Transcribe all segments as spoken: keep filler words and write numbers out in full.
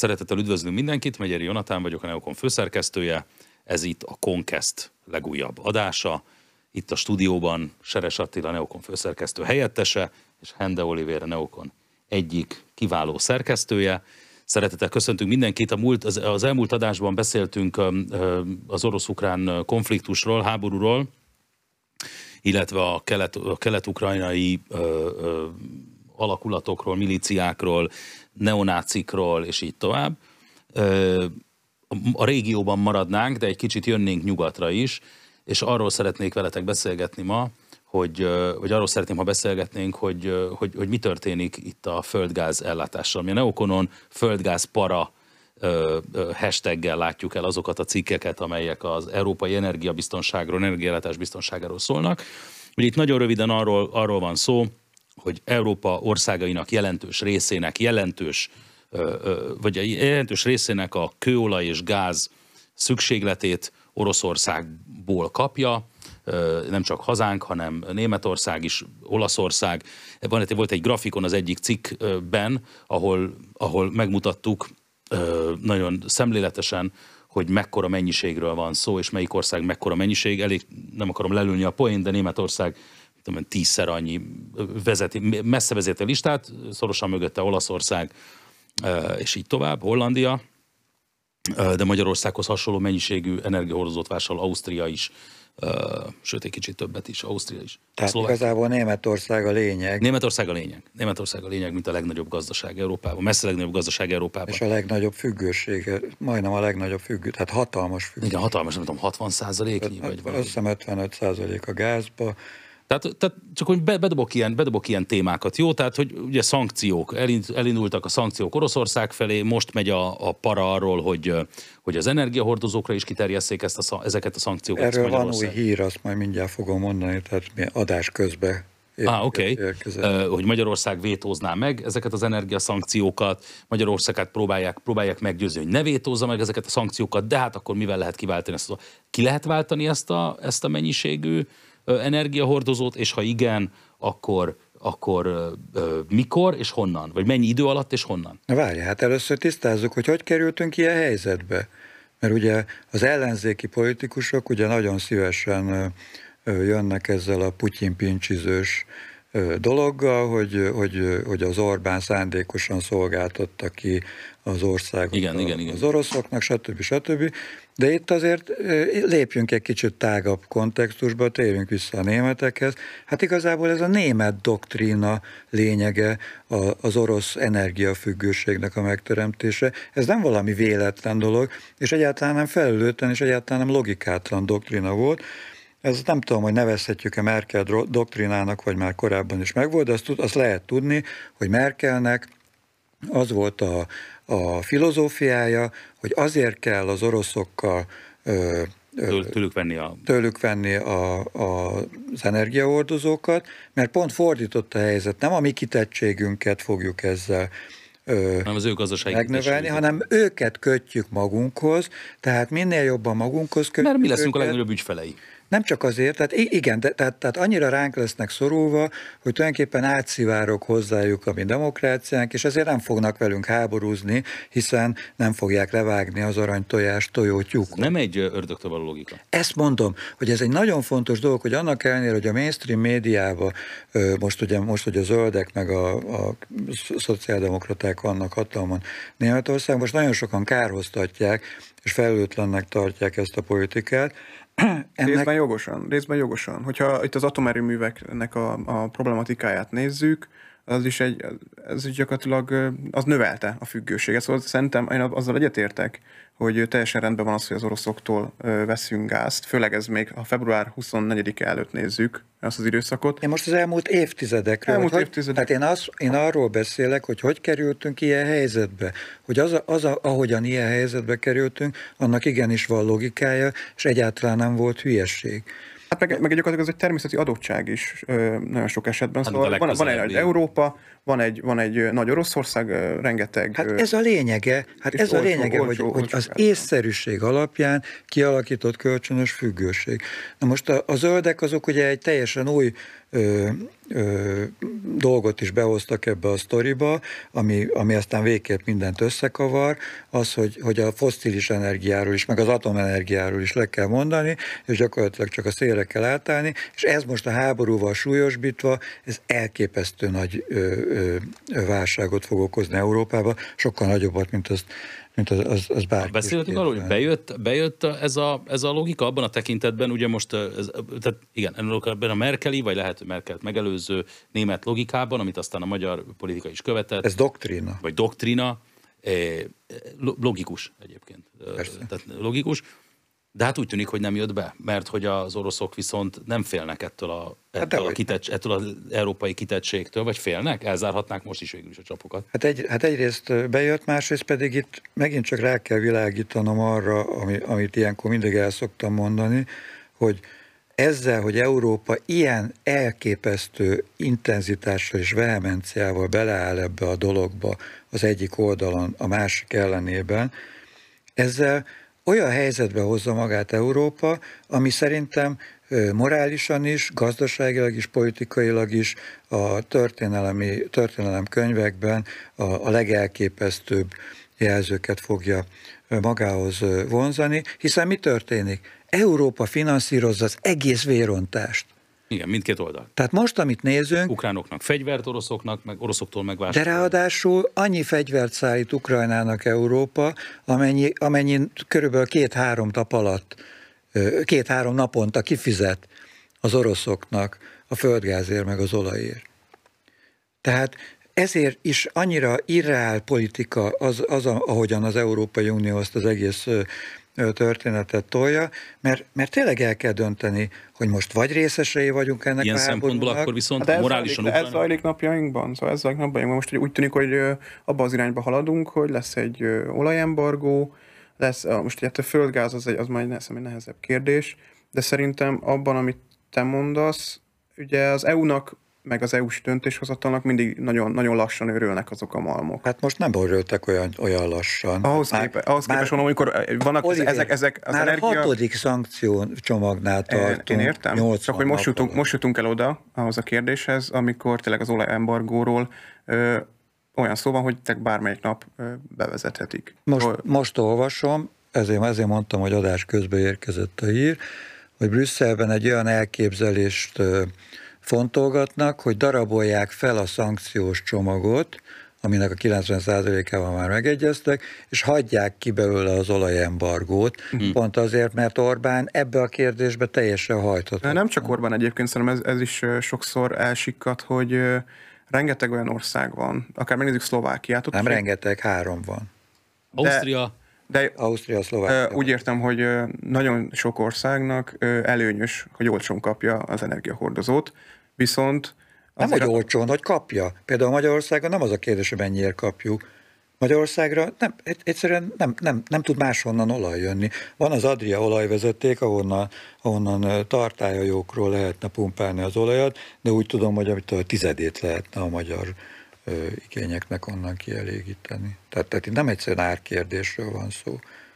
Szeretettel üdvözlünk mindenkit, Megyeri Jonatán vagyok, a Neokon főszerkesztője. Ez itt a Konkest legújabb adása. Itt a stúdióban Seres Attila, Neokon főszerkesztő helyettese, és Hende Olivér, a Neokon egyik kiváló szerkesztője. Szeretettel köszöntünk mindenkit. A múlt, az, az elmúlt adásban beszéltünk az orosz-ukrán konfliktusról, háborúról, illetve a, kelet, a kelet-ukrajnai ö, ö, alakulatokról, milíciákról, neonácikról, és így tovább. Ö, a régióban maradnánk, de egy kicsit jönnénk nyugatra is, és arról szeretnék veletek beszélgetni ma, hogy, vagy arról szeretném, ha beszélgetnénk, hogy, hogy, hogy mi történik itt a földgáz ellátással. Mi a Neokonon földgáz para hashtaggel látjuk el azokat a cikkeket, amelyek az európai energiabiztonságról, energiaellátás biztonságáról szólnak. Ugye itt nagyon röviden arról, arról van szó, hogy Európa országainak jelentős részének, jelentős, vagy jelentős részének a kőolaj és gáz szükségletét Oroszországból kapja, nem csak hazánk, hanem Németország is, Olaszország. Van, volt egy grafikon az egyik cikkben, ahol, ahol megmutattuk nagyon szemléletesen, hogy mekkora mennyiségről van szó, és melyik ország mekkora mennyiség. Elég, nem akarom lelülni a poént, de Németország tudom, tízszer annyi vezeti, messze vezeti a listát, szorosan mögötte Olaszország, és így tovább, Hollandia, de Magyarországhoz hasonló mennyiségű energiahordozót vásárol Ausztria is, sőt egy kicsit többet is, Ausztria is. Tehát Szlovák... igazából Németország a lényeg. Németország a lényeg. Németország a lényeg, mint a legnagyobb gazdaság Európában, messze a legnagyobb gazdaság Európában. És a legnagyobb függősége, majdnem a legnagyobb függő, tehát hatalmas függő. Igen, hatalmas, nem tudom, hatvan százaléknyi, vagy valami. Azt hiszem ötvenöt százalék a gázba. Tehát, tehát csak hogy bedobok ilyen, bedobok ilyen témákat, jó? Tehát, hogy ugye szankciók, elindultak a szankciók Oroszország felé, most megy a, a para arról, hogy, hogy az energiahordozókra is kiterjesszék ezt a, ezeket a szankciókat. Erről van új hír, azt majd mindjárt fogom mondani, tehát mi adás közben. Ah, oké. Okay. Uh, hogy Magyarország vétózná meg ezeket az energiaszankciókat, Magyarországot próbálják, próbálják meggyőzni, hogy ne vétózza meg ezeket a szankciókat, de hát akkor mivel lehet kiváltani ezt a... Ki lehet váltani ezt a, ezt a mennyiségű energiahordozót, és ha igen, akkor, akkor ö, mikor és honnan? Vagy mennyi idő alatt és honnan? Na várj, hát először tisztázzuk, hogy hogy kerültünk ilyen helyzetbe. Mert ugye az ellenzéki politikusok ugye nagyon szívesen ö, jönnek ezzel a Putyin-pincsizős ö, dologgal, hogy, hogy, hogy az Orbán szándékosan szolgáltatta ki az országot igen, a, igen, igen. az oroszoknak, stb. stb. De itt azért lépjünk egy kicsit tágabb kontextusba, térjünk vissza a németekhez. Hát igazából ez a német doktrína lényege az orosz energiafüggőségnek a megteremtése. Ez nem valami véletlen dolog, és egyáltalán nem felelőtlen, és egyáltalán nem logikátlan doktrína volt. Ez nem tudom, hogy nevezhetjük-e Merkel doktrinának, vagy már korábban is megvolt, de azt, azt lehet tudni, hogy Merkelnek az volt a, a filozófiája, hogy azért kell az oroszokkal ö, ö, tőlük venni, a... tőlük venni a, a, az energiahordozókat, mert pont fordított a helyzet, nem a mi kitettségünket fogjuk ezzel ö, nem az ő gazdasági megnövelni, hanem őket kötjük magunkhoz, tehát minél jobban magunkhoz kötjük. Mert mi leszünk őket, a legnagyobb ügyfelei. Nem csak azért, tehát igen, de, tehát, tehát annyira ránk lesznek szorulva, hogy tulajdonképpen átszivárog hozzájuk a mi demokráciánk, és ezért nem fognak velünk háborúzni, hiszen nem fogják levágni az aranytojás tojótyúkot. Nem egy ördögtől való logika. Ezt mondom, hogy ez egy nagyon fontos dolog, hogy annak ellenére, hogy a mainstream médiában most ugye, most, hogy a zöldek meg a, a szociáldemokraták vannak hatalmon Németország, most nagyon sokan kárhoztatják, és felelőtlennek tartják ezt a politikát. Ennek... Részben jogosan, részben jogosan. Hogyha itt az atomerőműveknek a, a problematikáját nézzük, az is egy, ez gyakorlatilag az növelte a függőséget. Szóval szerintem én azzal egyetértek, hogy teljesen rendben van az, hogy az oroszoktól veszünk gázt, főleg ez még a február huszonnegyedike előtt nézzük azt az időszakot. Én most az elmúlt évtizedekről, elmúlt hogy, évtizedek. Tehát én, az, én arról beszélek, hogy hogy kerültünk ilyen helyzetbe, hogy az, a, az a, ahogyan ilyen helyzetbe kerültünk, annak igenis van logikája, és egyáltalán nem volt hülyesség. Hát meg, meg gyakorlatilag ez egy természeti adottság is ö, nagyon sok esetben. Hát Szóval van, van egy nagy Európa, van egy, van egy nagy Oroszország, ö, rengeteg... Hát ez a lényege, hát ez olcsó, a lényege, olcsó, hogy, olcsó, hogy az olcsó észszerűség alapján kialakított kölcsönös függőség. Na most a, a zöldek azok ugye egy teljesen új ö, ö, dolgot is behoztak ebbe a sztoriba, ami, ami aztán végképp mindent összekavar, az, hogy, hogy a fosszilis energiáról is, meg az atomenergiáról is le kell mondani, és gyakorlatilag csak a szélre kell átállni, és ez most a háborúval súlyosbítva, ez elképesztő nagy ö, ö, válságot fog okozni Európába, sokkal nagyobbat, mint azt mint az, az, az bárki. Beszéltünk arról, hogy bejött, bejött ez, a, ez a logika abban a tekintetben, ugye most, ez, tehát igen, ebben a merkeli, vagy lehet, hogy Merkelt megelőző német logikában, amit aztán a magyar politika is követett. Ez doktrína. Vagy doktrína, logikus egyébként. Persze. Tehát logikus. De hát úgy tűnik, hogy nem jött be, mert hogy az oroszok viszont nem félnek ettől, a, ettől, hát a kitets, ettől az európai kitettségtől, vagy félnek? Elzárhatnák most is végül is a csapokat. Hát, egy, hát egyrészt bejött, másrészt pedig itt megint csak rá kell világítanom arra, ami, amit ilyenkor mindig el szoktam mondani, hogy ezzel, hogy Európa ilyen elképesztő intenzitással és vehemenciával beleáll ebbe a dologba az egyik oldalon, a másik ellenében, ezzel olyan helyzetbe hozza magát Európa, ami szerintem morálisan is, gazdaságilag is, politikailag is a történelemi, történelem könyvekben a, a legelképesztőbb jelzőket fogja magához vonzani, hiszen mi történik? Európa finanszírozza az egész vérontást. Igen, mindkét oldal. Tehát most, amit nézünk... Ukránoknak fegyvert, oroszoknak, meg oroszoktól megvásárolni. De ráadásul annyi fegyvert szállít Ukrajnának Európa, amennyi, amennyi körülbelül két-három nap alatt, két-három naponta kifizet az oroszoknak a földgázért, meg az olajért. Tehát ezért is annyira irreál politika az, az ahogyan az Európai Unió azt az egész történetet tolja, mert, mert tényleg el kell dönteni, hogy most vagy részesei vagyunk ennek ilyen a háborúnak. Ilyen szempontból akkor viszont hát morálisan... Ez zajlik napjainkban, szóval ez zajlik napjainkban. Most úgy tűnik, hogy abban az irányba haladunk, hogy lesz egy olajembargó, lesz, most ugye a földgáz az, egy, az majd egy nehezebb kérdés, de szerintem abban, amit te mondasz, ugye az é u-nak meg az é u-s döntéshozatalnak mindig nagyon, nagyon lassan örülnek azok a malmok. Hát most nem örültek olyan, olyan lassan. Ahhoz, már, képe, ahhoz képest mondom, amikor vannak Olivier, ezek, ezek az már energia... a hatodik szankciócsomagnál tartunk. Én értem, csak hogy most jutunk, most jutunk el oda, ahhoz a kérdéshez, amikor tényleg az olajembargóról ö, olyan szó van, hogy bármelyik nap ö, bevezethetik. Most, most olvasom, ezért, ezért mondtam, hogy adás közben érkezett a hír, hogy Brüsszelben egy olyan elképzelést ö, fontolgatnak, hogy darabolják fel a szankciós csomagot, aminek a kilencven százalékával már megegyeztek, és hagyják ki belőle az olajembargót, hmm. pont azért, mert Orbán ebbe a kérdésbe teljesen hajtott. Nem csak Orbán egyébként, szerintem ez, ez is sokszor elsikkat, hogy rengeteg olyan ország van, akár megnézzük Szlovákiát. Nem rengeteg, három van. Ausztria, De Ausztria, Szlovákia. Úgy értem, hogy nagyon sok országnak előnyös, hogy olcsón kapja az energiahordozót, viszont... Nem, hogy olcsón, hogy kapja. Például Magyarországon nem az a kérdés, hogy mennyiért kapjuk. Magyarországra nem, egyszerűen nem, nem, nem tud máshonnan olaj jönni. Van az Adria olajvezeték, ahonnan, ahonnan tartályajókról lehetne pumpálni az olajat, de úgy tudom, hogy amit a tizedét lehetne a magyar ö, igényeknek onnan kielégíteni. Tehát, tehát itt nem egyszerűen árkérdésről van szó.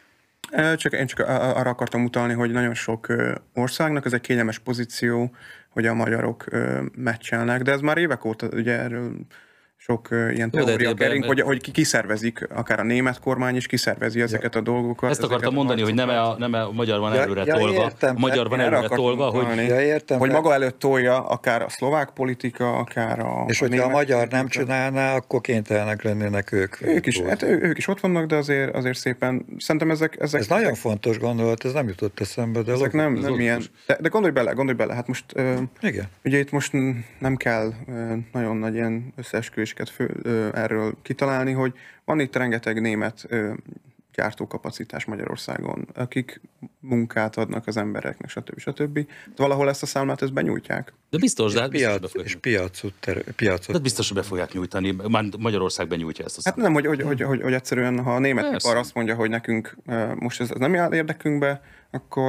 Csak, én csak arra akartam utalni, hogy nagyon sok országnak ez egy kényelmes pozíció, hogy a magyarok meccselnek, de ez már évek óta, ugye erről sok ilyen teória kering, hogy, hogy kiszervezik, akár a német kormány is kiszervezi ezeket a dolgokat. Ezt akartam mondani, hogy nem a, nem a magyar van előre ja, tolva, ja, értem, a magyar van előre tolva, hogy, ja, értem, hogy maga előtt tolja akár a szlovák politika, akár a És a hogyha a magyar politika nem csinálná, akkor kénytelenek lennének ők. Ők is, hát ők is ott vannak, de azért, azért szépen, szerintem ezek... ezek ez ezek, nagyon fontos gondolat, ez nem jutott eszembe, de... Ezek nem, nem ilyen, de, de gondolj bele, gondolj bele, hát most... Igen. Ugye itt most nem kell nagyon nagy ilyen összeesküvéseket fő, erről kitalálni, hogy van itt rengeteg német gyártókapacitás Magyarországon, akik munkát adnak az embereknek, stb. stb. De valahol ezt a számlát ezt benyújtják. De biztos, de hát piac, biztos és piacot, ter, piacot. De biztos, hogy be fogják nyújtani. Már Magyarország benyújtja ezt a számlát. Hát nem, hogy, hogy, hogy, hogy, hogy egyszerűen, ha a német ipar azt mondja, hogy nekünk most ez, ez nem áll érdekünkbe, akkor...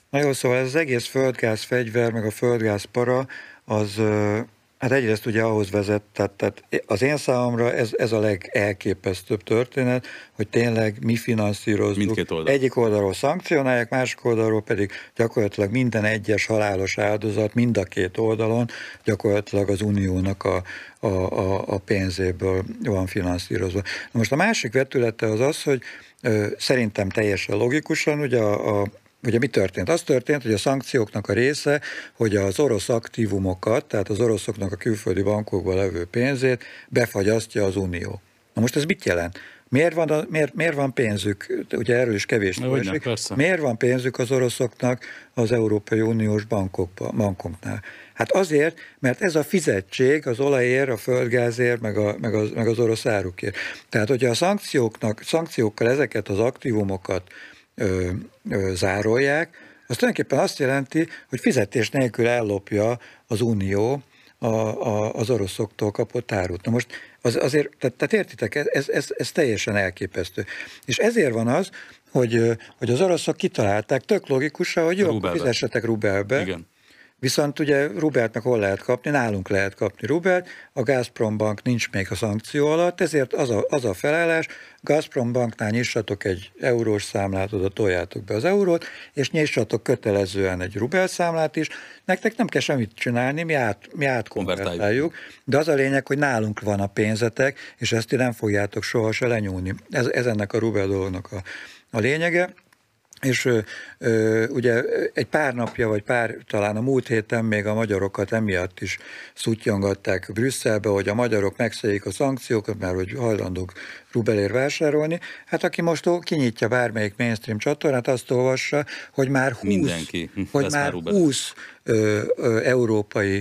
Na jó, szóval ez az egész földgáz fegyver, meg a földgáz para, az hát egyrészt ugye ahhoz vezet, tehát, tehát az én számomra ez, ez a legelképesztőbb történet, hogy tényleg mi finanszírozzuk. Oldal. Egyik oldalról szankcionálják, másik oldalról pedig gyakorlatilag minden egyes halálos áldozat mind a két oldalon gyakorlatilag az uniónak a, a, a, a pénzéből van finanszírozva. Na most a másik vetülete az az, hogy ö, szerintem teljesen logikusan, ugye a, a Ugye mi történt? Az történt, hogy a szankcióknak a része, hogy az orosz aktívumokat, tehát az oroszoknak a külföldi bankokban levő pénzét befagyasztja az Unió. Na most ez mit jelent? Miért van, a, miért, miért van pénzük, ugye erről is kevés szó esik, miért van pénzük az oroszoknak az Európai Uniós bankokba, bankoknál? Hát azért, mert ez a fizetség az olajért, a földgázért, meg, a, meg, az, meg az orosz árukért. Tehát, hogyha a szankcióknak, szankciókkal ezeket az aktívumokat Ö, ö, zárolják, az tulajdonképpen azt jelenti, hogy fizetés nélkül ellopja az Unió a, a, az oroszoktól kapott árut. Na most az, azért, tehát, tehát értitek, ez, ez, ez teljesen elképesztő. És ezért van az, hogy, hogy az oroszok kitalálták, tök logikusan, hogy jó, fizessetek rubelbe. Igen. Viszont ugye rubelt meg hol lehet kapni? Nálunk lehet kapni rubelt, a Gazprom Bank nincs még a szankció alatt, ezért az a, az a felállás, Gazprom Banknál nyissatok egy eurós számlát, oda toljátok be az eurót, és nyissatok kötelezően egy rubel számlát is. Nektek nem kell semmit csinálni, mi, át, mi átkonvertáljuk, de az a lényeg, hogy nálunk van a pénzetek, és ezt ti nem fogjátok soha se lenyúlni. Ez, ez ennek a rubel dolognak a, a lényege. És ö, ö, ugye egy pár napja, vagy pár, talán a múlt héten még a magyarokat emiatt is szutyongatták Brüsszelbe, hogy a magyarok megszegik a szankciókat, mert hogy hajlandók rubelért vásárolni. Hát aki most kinyitja bármelyik mainstream csatornát, azt olvassa, hogy már húsz, Mindenki. hogy már húsz ö, ö, európai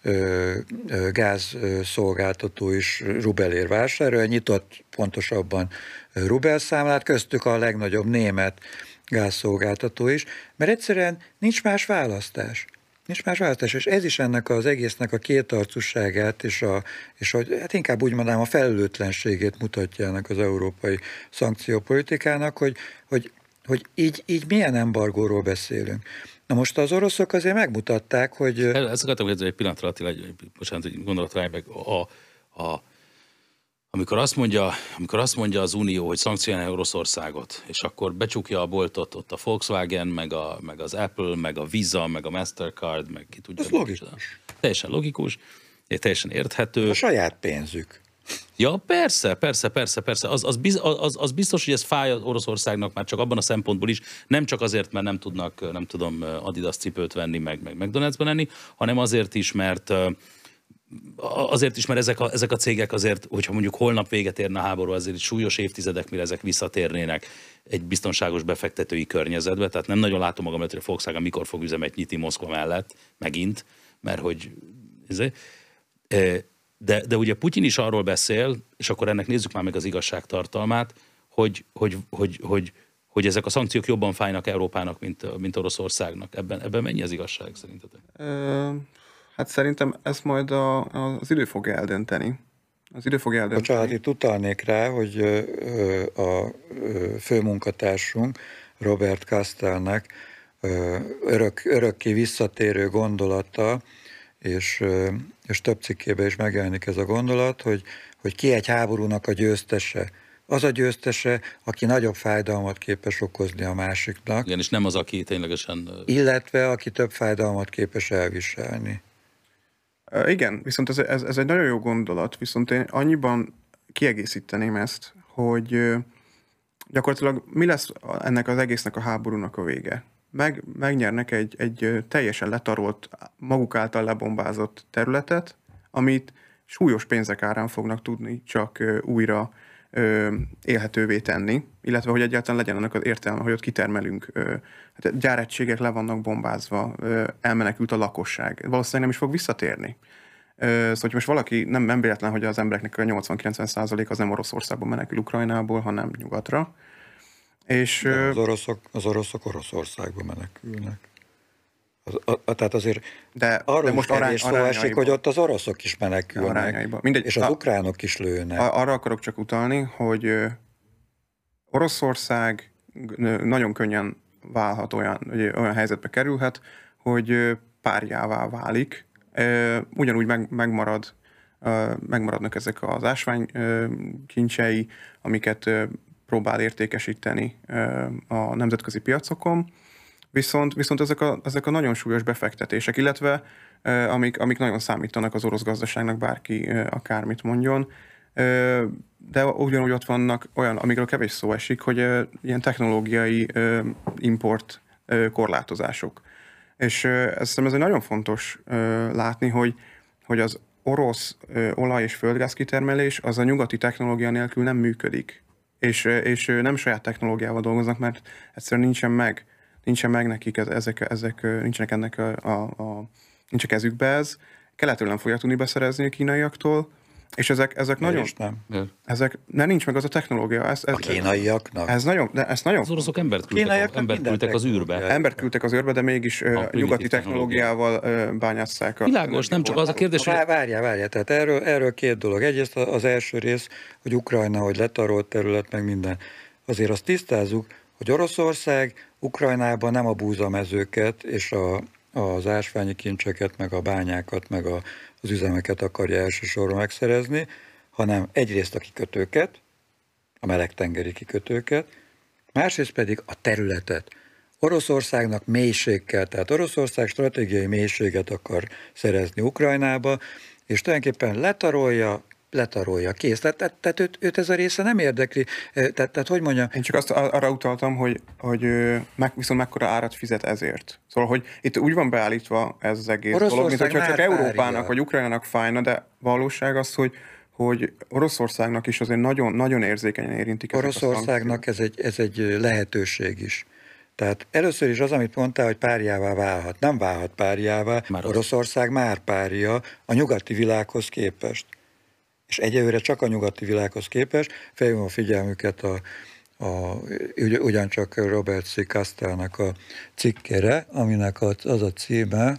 ö, ö, gázszolgáltató is rubelért vásárol, nyitott pontosabban rubelszámlát, köztük a legnagyobb német gázszolgáltató is, mert egyszerűen nincs más választás. Nincs más választás, és ez is ennek az egésznek a kétarcúságát, és, a, és a, hát inkább úgy mondanám a felelőtlenségét mutatja ennek az európai szankciópolitikának, hogy, hogy, hogy így, így milyen embargóról beszélünk. Na most az oroszok azért megmutatták, hogy... Ezt akartam kérdezni egy pillanatra, Attila, egy, bocsánat, egy gondolat rá, meg a, a Amikor azt, mondja, amikor azt mondja az Unió, hogy szankcionálja Oroszországot, és akkor becsukja a boltot ott a Volkswagen, meg, a, meg az Apple, meg a Visa, meg a Mastercard, meg ki tudja. Ez logikus. Teljesen logikus, teljesen érthető. A saját pénzük. Ja, persze, persze, persze, persze. Az, az, biz, az, az biztos, hogy ez fáj Oroszországnak már csak abban a szempontból is, nem csak azért, mert nem tudnak, nem tudom, Adidas cipőt venni, meg, meg McDonald'sban enni, hanem azért is, mert azért is, mert ezek a, ezek a cégek azért, hogyha mondjuk holnap véget érne a háború, azért súlyos évtizedek, mire ezek visszatérnének egy biztonságos befektetői környezetbe, tehát nem nagyon látom magam, hogy a Volkswagen mikor fog üzemet nyitni Moszkva mellett, megint, mert hogy... De, de ugye Putyin is arról beszél, és akkor ennek nézzük már meg az igazságtartalmát, hogy, hogy, hogy, hogy, hogy ezek a szankciók jobban fájnak Európának, mint, mint Oroszországnak. Ebben, ebben mennyi az igazság szerintetek? Hát szerintem ezt majd a, az idő fogja eldönteni. Az idő fogja eldönteni. Bocsánat, itt utalnék rá, hogy a főmunkatársunk Robert Kastelnek örök, örökké visszatérő gondolata, és, és több cikkében is megjelenik ez a gondolat, hogy, hogy ki egy háborúnak a győztese. Az a győztese, aki nagyobb fájdalmat képes okozni a másiknak. Igen, és nem az, aki ténylegesen... Illetve aki több fájdalmat képes elviselni. Igen, viszont ez, ez, ez egy nagyon jó gondolat, viszont én annyiban kiegészíteném ezt, hogy gyakorlatilag mi lesz ennek az egésznek a háborúnak a vége? Meg, megnyernek egy, egy teljesen letarolt, maguk által lebombázott területet, amit súlyos pénzek árán fognak tudni csak újra ö, élhetővé tenni, illetve hogy egyáltalán legyen annak az értelme, hogy ott kitermelünk, ö, hát gyáregységek le vannak bombázva, ö, elmenekült a lakosság. Valószínűleg nem is fog visszatérni. Ö, szóval, hogy most valaki, nem, nem véletlen, hogy az embereknek a nyolcvan-kilencven százalék az nem Oroszországban menekül Ukrajnából, hanem nyugatra. És, az oroszok, az oroszok Oroszországba menekülnek. Az, a, a, tehát azért de, arról de most arány, szó esik, hogy ott az oroszok is menekülnek, mindegy, és az a, ukránok is lőnek. Arra akarok csak utalni, hogy Oroszország nagyon könnyen válhat olyan, olyan helyzetbe kerülhet, hogy párjává válik. Ugyanúgy meg, megmarad, megmaradnak ezek az ásványkincsei, amiket próbál értékesíteni a nemzetközi piacokon, viszont, viszont ezek, a, ezek a nagyon súlyos befektetések, illetve amik, amik nagyon számítanak az orosz gazdaságnak, bárki akármit mondjon, de ugyanúgy ott vannak olyan, amikről kevés szó esik, hogy ilyen technológiai import korlátozások. És ez, ez nagyon fontos látni, hogy, hogy az orosz olaj- és földgáz kitermelés az a nyugati technológia nélkül nem működik. És, és nem saját technológiával dolgoznak, mert egyszerűen nincsen meg, nincsen meg nekik, ezek, ezek nincsenek ennek a, a, a nincs a kezükbe ez. Keletről nem fogják tudni beszerezni a kínaiaktól, és ezek, ezek nagyon... nem. Ezek, ne nincs meg az a technológia. Ez, ez, a kínaiaknak? Ez nagyon, de ez nagyon... Az oroszok embert küldtek, embert küldtek az űrbe. Embert küldtek az űrbe, de mégis a nyugati technológiával bányásszák. Világos, nem csak az a kérdés, hogy... Várjál, várjál, tehát erről, erről két dolog. Egyrészt az első rész, hogy Ukrajna, hogy letarolt terület, meg minden. Azért azt tisztázzuk, hogy Oroszország Ukrajnában nem a búzamezőket és a, az ásványi kincseket, meg a bányákat, meg a, az üzemeket akarja elsősorban megszerezni, hanem egyrészt a kikötőket, a melegtengeri kikötőket, másrészt pedig a területet. Oroszországnak mélység kell, tehát Oroszország stratégiai mélységet akar szerezni Ukrajnába, és tulajdonképpen letarolja, letarolja, kész. Tehát, tehát, tehát őt, őt ez a része nem érdekli. Tehát, tehát hogy mondja? Én csak azt arra utaltam, hogy, hogy meg, viszont mekkora árat fizet ezért. Szóval, hogy itt úgy van beállítva ez az egész dolog, mint hogyha csak Európának vagy Ukrajnának fájna, de valóság az, hogy hogy Oroszországnak is azért nagyon, nagyon érzékenyen érintik ezek Oroszországnak ez egy, ez egy lehetőség is. Tehát először is az, amit mondtál, hogy párjává válhat. Nem válhat párjává, már Oroszország már párja a nyugati világhoz képest. És egyelőre csak a nyugati világhoz képest. Felhívom a figyelmüket a, a, ugyancsak Robert C. Castellnak a cikkére, aminek az a címe,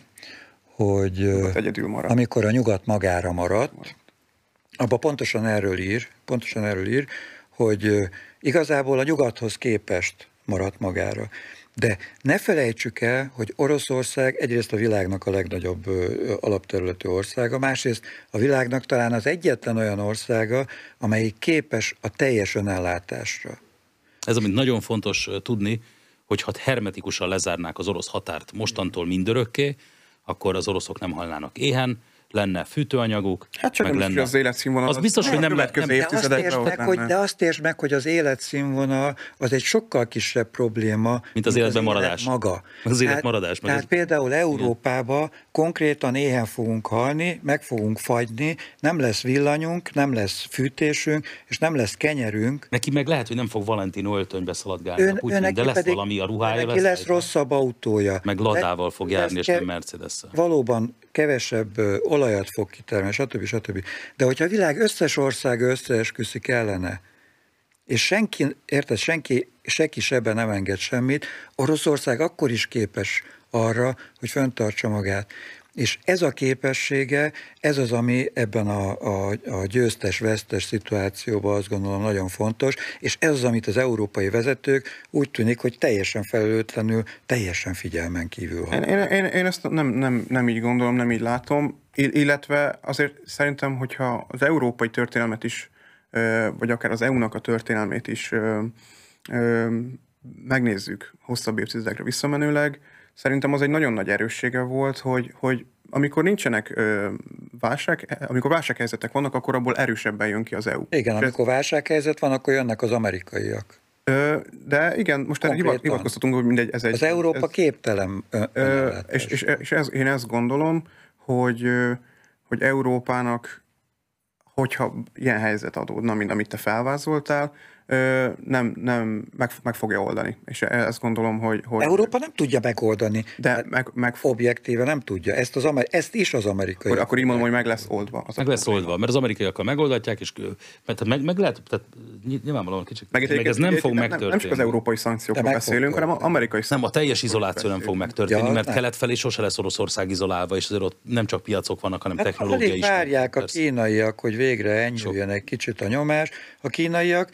hogy amikor a nyugat magára maradt, abban pontosan erről ír, pontosan erről ír, hogy igazából a nyugathoz képest maradt magára. De ne felejtsük el, hogy Oroszország egyrészt a világnak a legnagyobb alapterületű országa, másrészt a világnak talán az egyetlen olyan országa, amelyik képes a teljes önellátásra. Ez, amit nagyon fontos tudni, hogy ha hermetikusan lezárnák az orosz határt mostantól mindörökké, akkor az oroszok nem halnának éhen, lenne fűtőanyaguk, hát csak meg nem lenne. Az életszínvonal az biztos, hogy nem lehet. De azt, meg, hogy, de azt értsd meg, hogy az életszínvonal az egy sokkal kisebb probléma, mint az életben maradás. Élet maga. Az élet maradás. Tehát ez... például Európában konkrétan éhen fogunk halni, meg fogunk fagyni, nem lesz villanyunk, nem lesz fűtésünk, és nem lesz kenyerünk. Neki meg lehet, hogy nem fog Valentino öltönybe szaladgálni, Ön, Putyin, de lesz pedig, valami a ruhája. Neki lesz, lesz rosszabb autója. Meg Ladával fog járni, és nem Mercedes-szel. Valóban kevesebb olajat fog kitermelni, stb. stb. De hogyha a világ összes országa összeesküszik ellene, és senki, érted, senki, senki sebben nem enged semmit, Oroszország akkor is képes arra, hogy fenntartsa magát. És ez a képessége, ez az, ami ebben a, a, a győztes-vesztes szituációban azt gondolom nagyon fontos, és ez az, amit az európai vezetők úgy tűnik, hogy teljesen felelőtlenül, teljesen figyelmen kívül van. Én, én, én ezt nem, nem, nem így gondolom, nem így látom, illetve azért szerintem, hogyha az európai történelmet is, vagy akár az é u-nak a történelmét is megnézzük hosszabb évtizedekre visszamenőleg, szerintem az egy nagyon nagy erőssége volt, hogy, hogy amikor nincsenek ö, válság, amikor válsághelyzetek vannak, akkor abból erősebben jön ki az é u. Igen, és amikor ez... válsághelyzet van, akkor jönnek az amerikaiak. Ö, de igen, most erre hivatkoztatunk, hogy mindegy, ez egy... Az Európa ez, képtelen ö, és, és, és ez, én ezt gondolom, hogy, hogy Európának, hogyha ilyen helyzet adódna, mint amit te felvázoltál, nem, nem meg, meg fogja oldani. És ezt gondolom, hogy... hogy Európa nem tudja megoldani. De meg, meg... Objektíve nem tudja. Ezt, az Amer- ezt is az amerikai. Akkor, akkor így mondom, hogy meg lesz oldva. Az meg lesz oldva, mert az amerikaiakkal megoldatják, és mert meg, meg lehet, tehát nyilvánvalóan kicsit, meg, meg ez nem fog nem, megtörténni. Nem csak az európai szankciókról beszélünk, hanem az amerikai Nem, a teljes izoláció nem fog megtörténni, ja, mert nem. Kelet felé sose lesz Oroszország izolálva, és azért ott nem csak piacok vannak, hanem hát technológia is. Várják a kínaiak, hogy végre enyhüljön egy kicsit a nyomás. A kínaiak egyáltalán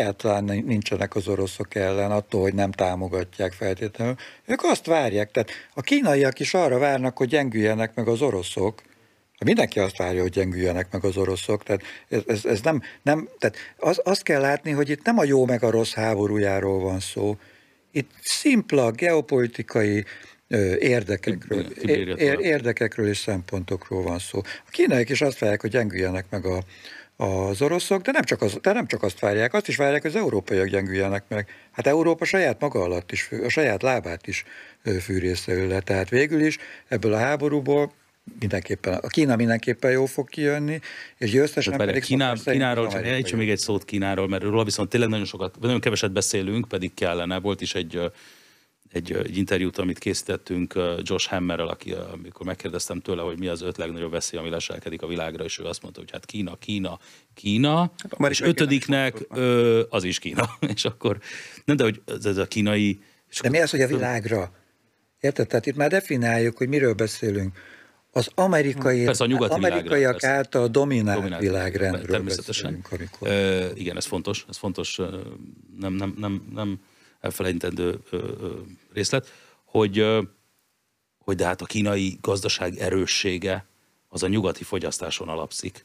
egyáltalán nincsenek az oroszok ellen, attól, hogy nem támogatják feltétlenül. Ők azt várják, tehát a kínaiak is arra várnak, hogy gyengüljenek meg az oroszok. Mindenki azt várja, hogy gyengüljenek meg az oroszok, tehát ez, ez, ez nem, nem, tehát az, azt kell látni, hogy itt nem a jó meg a rossz háborújáról van szó, itt szimpla geopolitikai ö, érdekekről, ér, érdekekről és szempontokról van szó. A kínaiak is azt várják, hogy gyengüljenek meg a, az oroszok, de nem, csak az, de nem csak azt várják, azt is várják, hogy az európaiak gyengüljenek meg. Hát Európa saját maga alatt is, a saját lábát is fűrészre le. Tehát végül is ebből a háborúból mindenképpen, a Kína mindenképpen jó fog kijönni, és győztesen pedig... Kíná, Kínáról, csak ejtsem még egy szót Kínáról, mert róla viszont tényleg nagyon sokat, nagyon keveset beszélünk, pedig kellene. Volt is egy, egy, egy interjút, amit készítettünk Josh Hammerrel, aki, amikor megkérdeztem tőle, hogy mi az öt legnagyobb veszély, ami leselkedik a világra, és ő azt mondta, hogy hát Kína, Kína, Kína, hát, és ötödiknek ö, az is Kína. És akkor, nem, de hogy ez a kínai... De mi az, hogy a világra? Érted? Tehát itt már definiáljuk, hogy miről beszélünk. Az amerikai, persze, a nyugati amerikaiak világra, által dominált, dominált világrendről természetesen. Amikor... E, igen, ez fontos, ez fontos, nem, nem, nem, nem elfelejtendő részlet, hogy, hogy de hát a kínai gazdaság erőssége az a nyugati fogyasztáson alapszik.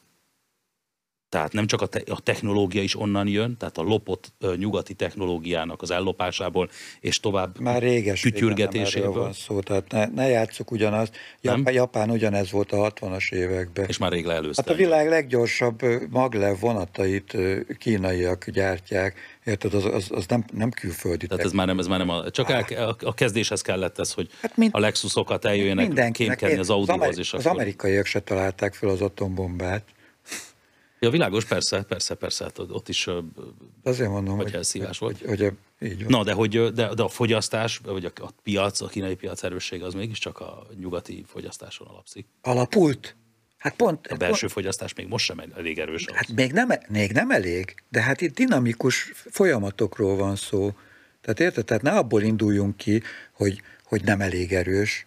Tehát nem csak a, te, a technológia is onnan jön, tehát a lopott uh, nyugati technológiának az ellopásából, és tovább már réges kütyürgetéséből. Van szó, tehát ne, ne játsszuk ugyanazt. Japán, Japán ugyanez volt a hatvanas években. És már rég leelőzte. Hát a világ leggyorsabb maglev vonatait kínaiak gyártják, érted, az, az, az nem, nem külföldi. Tehát ez már nem, ez már nem a, csak el, a, a kezdéshez kellett ez, hogy hát mind, a Lexusokat eljöjjenek kémkedni az Audihoz. Az, az amerikaiak se találták fel az atombombát. Ja, világos, persze, persze, persze, hát ott is azért mondom, hogy elszívás volt. Hogy, hogy, hogy így van. Na, de, hogy, de, de a fogyasztás, vagy a, a piac, a kínai piac erőssége az mégiscsak a nyugati fogyasztáson alapszik. Alapult? Hát pont, a belső pont, fogyasztás még most sem elég erős. Hát még nem, még nem elég, de hát itt dinamikus folyamatokról van szó. Tehát érted? Tehát ne abból induljunk ki, hogy, hogy nem elég erős.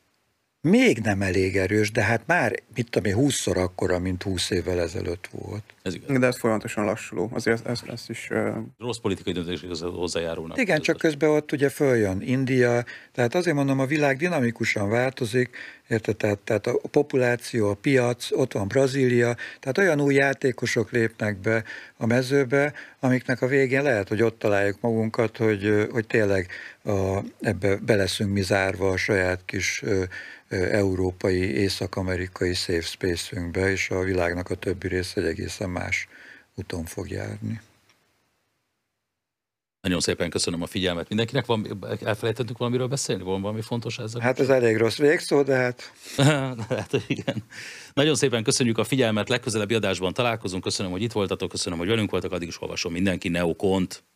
Még nem elég erős, de hát már, mit tudom én, húszszor akkora, mint húsz évvel ezelőtt volt. Ez igaz. De ez folyamatosan lassuló. Azért ez, ez is... Uh... Rossz politikai döntések hozzájárulnak. Igen, csak közben ott ugye följön India, tehát azért mondom, a világ dinamikusan változik, érted? Tehát, tehát a populáció, a piac, ott van Brazília, tehát olyan új játékosok lépnek be a mezőbe, amiknek a végén lehet, hogy ott találjuk magunkat, hogy, hogy tényleg a, ebbe beleszünk mi zárva a saját kis európai, észak-amerikai safe space-ünkbe, és a világnak a többi része egy egészen más úton fog járni. Nagyon szépen köszönöm a figyelmet mindenkinek. Van, elfelejtettünk valamiről beszélni? Van valami fontos ezzel? Hát ez elég rossz végszó, de hát... hát igen. Nagyon szépen köszönjük a figyelmet, legközelebbi adásban találkozunk. Köszönöm, hogy itt voltatok, köszönöm, hogy velünk voltak, addig is olvasom mindenki Neokont.